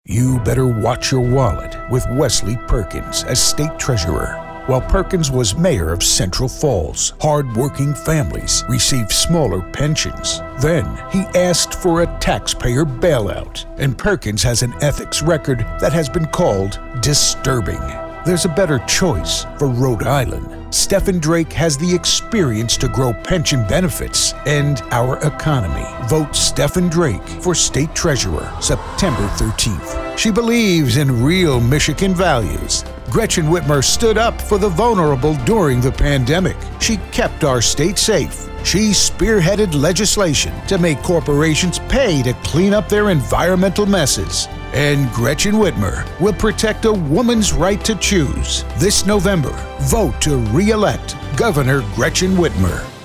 You better watch your wallet with Wesley Perkins as state treasurer. While Perkins was mayor of Central Falls, hard-working families received smaller pensions. Then he asked for a taxpayer bailout, and Perkins has an ethics record that has been called disturbing. There's a better choice for Rhode Island. Stephen Drake has the experience to grow pension benefits and our economy. Vote Stephen Drake for state treasurer September 13th. She believes in real Michigan values. Gretchen Whitmer stood up for the vulnerable during the pandemic. She kept our state safe. She spearheaded legislation to make corporations pay to clean up their environmental messes. And Gretchen Whitmer will protect a woman's right to choose. This November, vote to re-elect Governor Gretchen Whitmer.